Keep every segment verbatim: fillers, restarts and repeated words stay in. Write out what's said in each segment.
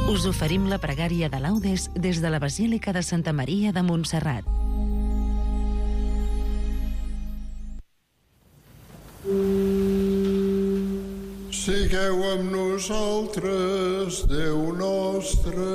Us oferim la pregària de laudes des de la Basílica de Santa Maria de Montserrat. Sigueu amb nosaltres, Déu nostre.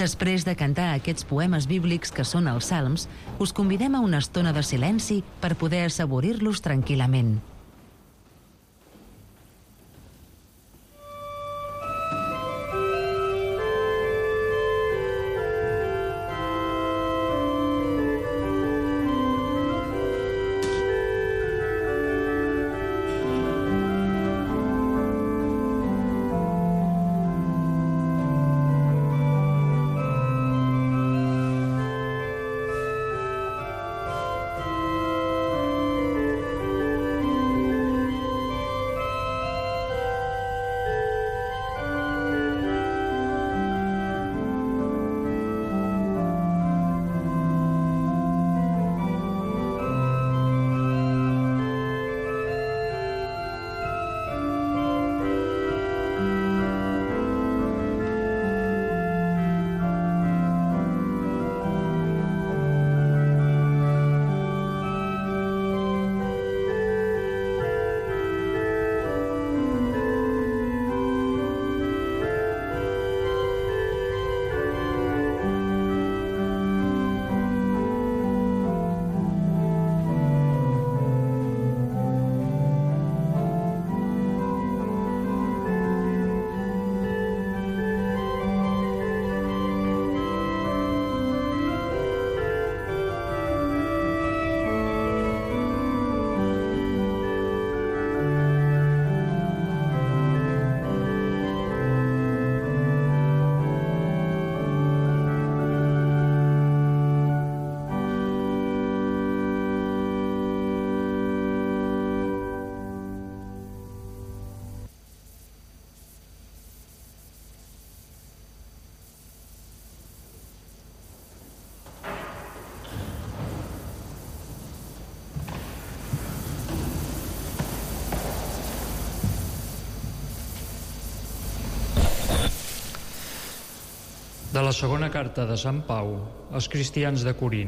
Després de cantar aquests poemes bíblics que són els salms, us convidem a una estona de silenci per poder assaborir-los tranquil·lament. De la segona carta de Sant Pau als cristians de Corint.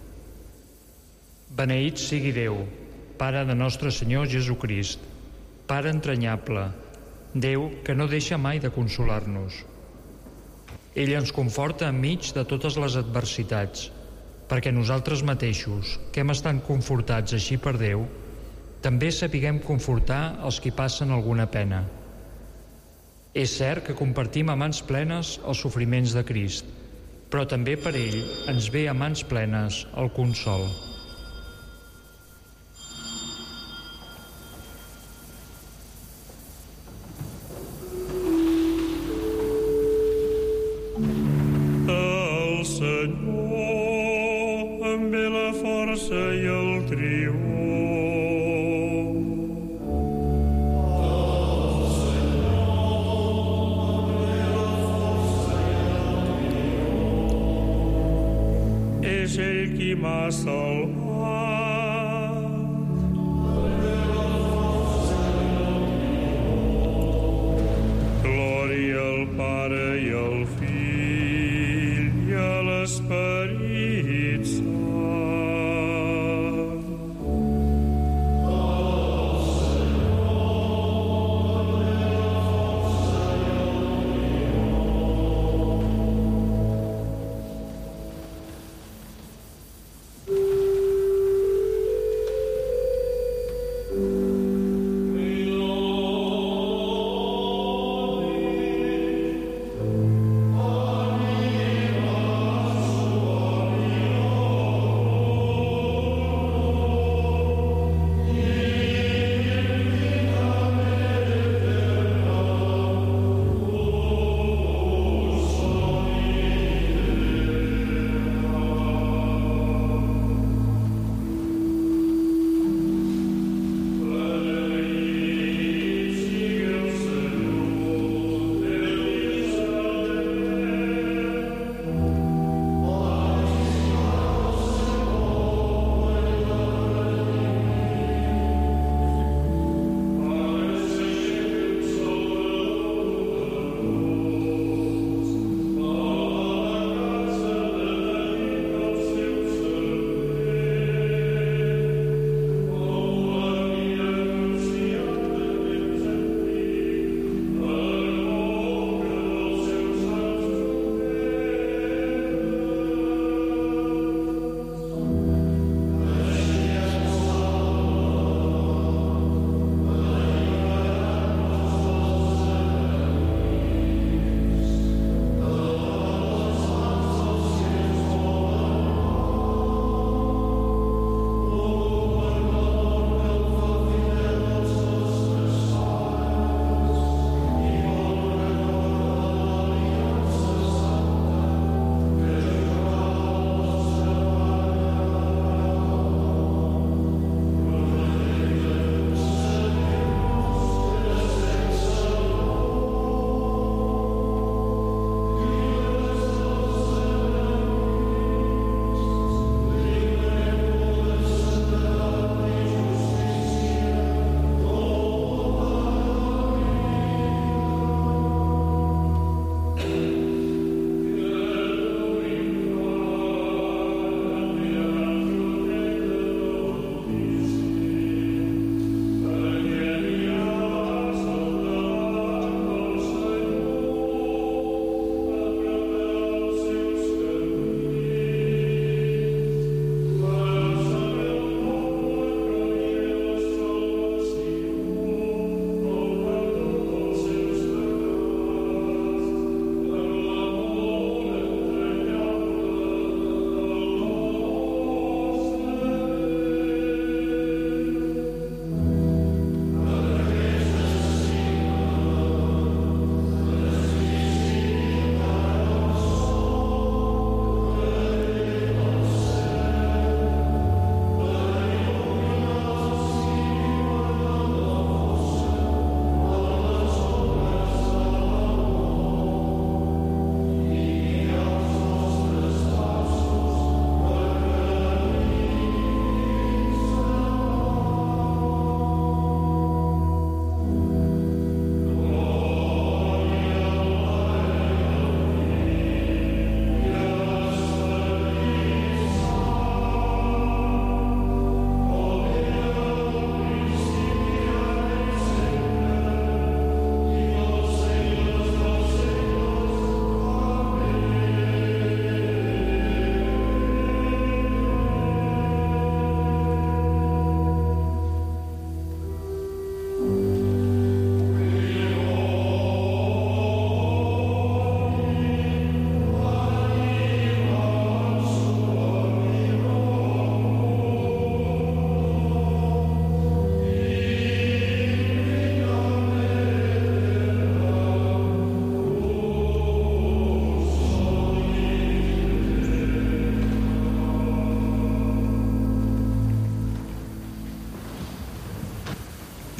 Beneït sigui Déu, Pare de nostre Senyor Jesucrist, Pare entranyable, Déu que no deixa mai de consolar-nos. Ell ens conforta enmig de totes les adversitats, perquè nosaltres mateixos, que hem estat confortats així per Déu, també sapiguem confortar els qui passen alguna pena. És cert que compartim a mans plenes els sofriments de Crist, però també per ell ens ve a mans plenes el consol. El Senyor em ve la força i el triomf. És ell qui m'ha salvat. Glòria al Pare i al Fill i a l'Esperit Sant.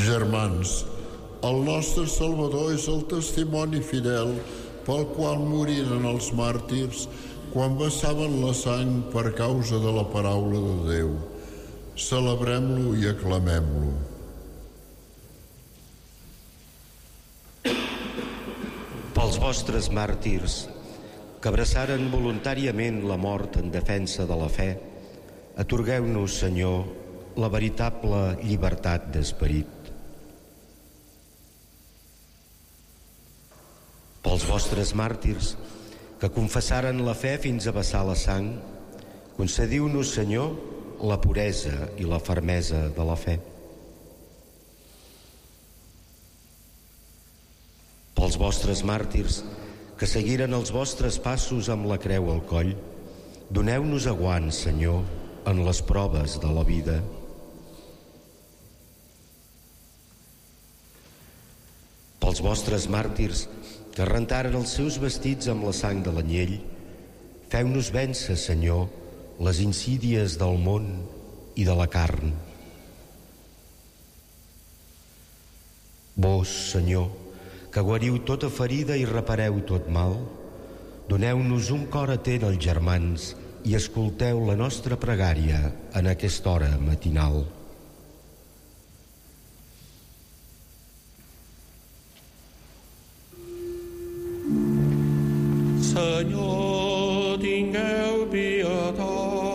Germans, el nostre Salvador és el testimoni fidel pel qual moriren els màrtirs quan vessaven la sang per causa de la paraula de Déu. Celebrem-lo i aclamem-lo. Pels vostres màrtirs, que abraçaren voluntàriament la mort en defensa de la fe, atorgueu-nos, Senyor, la veritable llibertat d'esperit. Pels vostres màrtirs, que confessaren la fe fins a vessar la sang, concediu-nos, Senyor, la puresa i la fermesa de la fe. Pels vostres màrtirs, que seguiren els vostres passos amb la creu al coll, doneu-nos aguant, Senyor, en les proves de la vida. Pels vostres màrtirs, que rentaren els seus vestits amb la sang de l'anyell, feu-nos vèncer, Senyor, les insídies del món i de la carn. Vós, Senyor, que guariu tota ferida i repareu tot mal, doneu-nos un cor atent als germans i escolteu la nostra pregària en aquesta hora matinal. Senyor, tingueu pietat.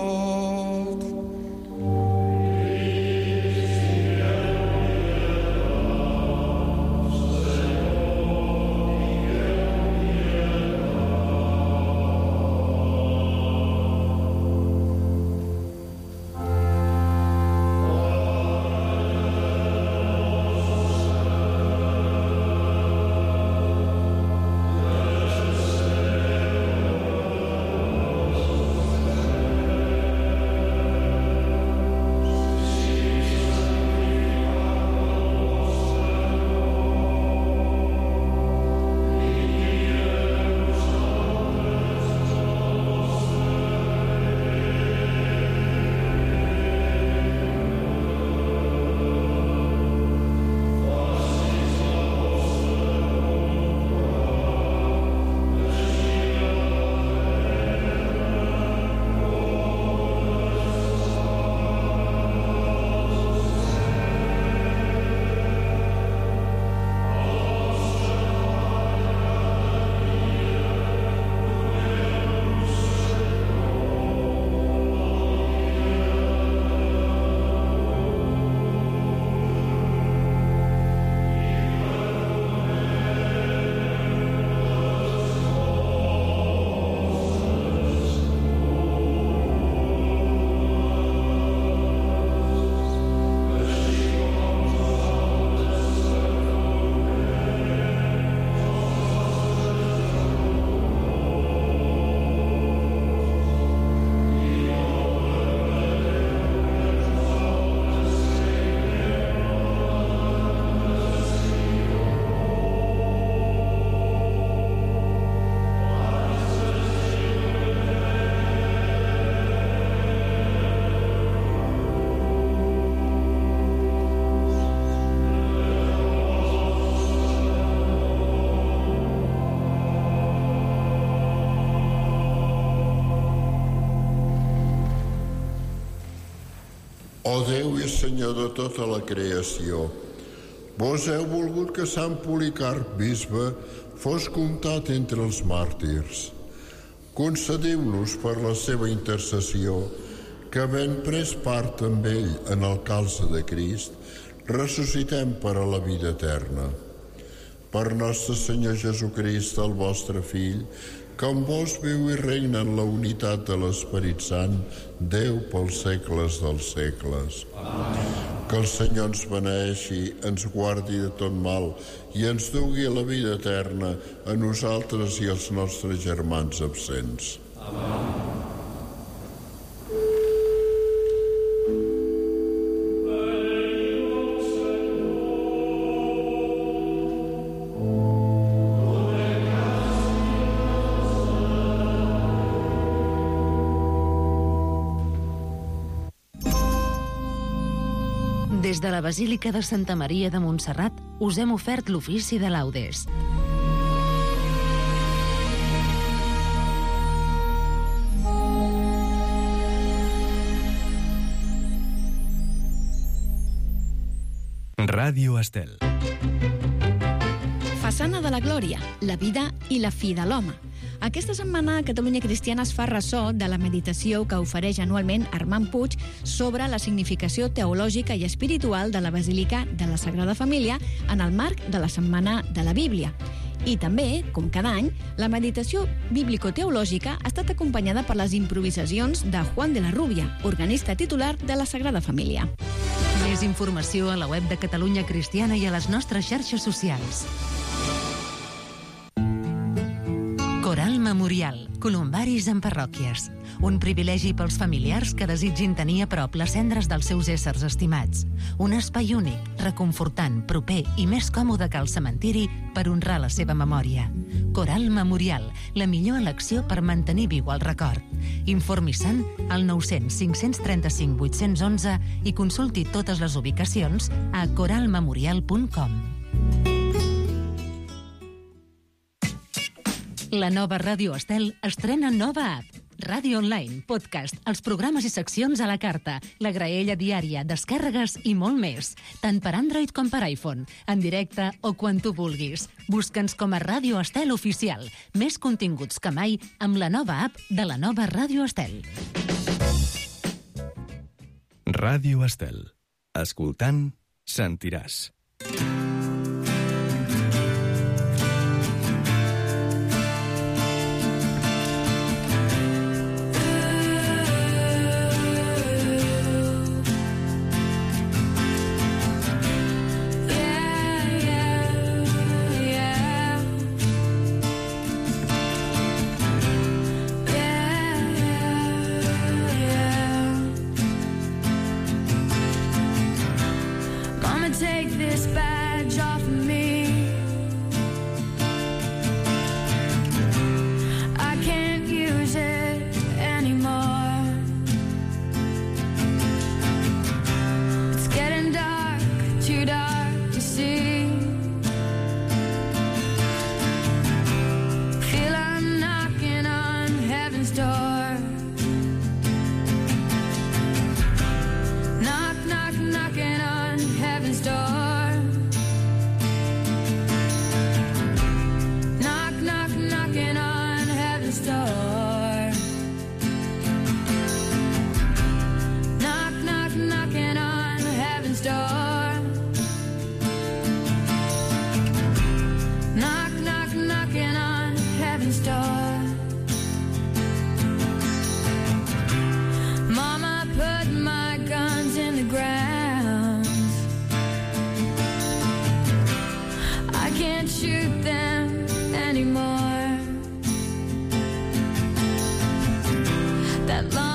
Ó Déu i Senyor de tota la creació, vos heu volgut que Sant Policarp, bisbe, fos comptat entre els màrtirs. Concediu-nos per la seva intercessió que, havent pres part amb ell en el calze de Crist, ressuscitem per a la vida eterna. Per nostre Senyor Jesucrist, el vostre Fill, que amb vos viu i regna en la unitat de l'Esperit Sant, Déu pels segles dels segles. Amén. Que el Senyor ens beneeixi, ens guardi de tot mal i ens dugui a la vida eterna a nosaltres i als nostres germans absents. Amén. Des de la Basílica de Santa Maria de Montserrat us hem ofert l'ofici de laudes. Ràdio Estel. Façana de la Glòria, la vida i la fi de l'home. Aquesta setmana Catalunya Cristiana es fa ressò de la meditació que ofereix anualment Armand Puig sobre la significació teològica i espiritual de la Basílica de la Sagrada Família en el marc de la Setmana de la Bíblia. I també, com cada any, la meditació bíblico-teològica ha estat acompanyada per les improvisacions de Juan de la Rubia, organista titular de la Sagrada Família. Més informació a la web de Catalunya Cristiana i a les nostres xarxes socials. Coral Memorial, columbaris en parròquies. Un privilegi pels familiars que desitgin tenir a prop les cendres dels seus éssers estimats. Un espai únic, reconfortant, proper i més còmode que el cementiri per honrar la seva memòria. Coral Memorial, la millor elecció per mantenir viu el record. Informi-se'n al nou cents cinc cents trenta-cinc vuit-cents onze i consulti totes les ubicacions a coral memorial punt com. La nova Ràdio Estel estrena nova app. Ràdio online, podcast, els programes i seccions a la carta, la graella diària, descàrregues i molt més. Tant per Android com per iPhone, en directe o quan tu vulguis. Busca'ns com a Ràdio Estel Oficial. Més continguts que mai amb la nova app de la nova Ràdio Estel. Ràdio Estel. Escoltant, sentiràs. Take this badge off of me. I can't use it anymore. It's getting dark, too dark to see. Feel I'm knocking on heaven's door. Knock, knock, knocking on heaven's door. Knock, knock, knocking on heaven's door. Knock, knock, knocking on heaven's door. Knock, knock, knocking on heaven's door. Mama put my guns in the ground. I can't shoot them anymore. That long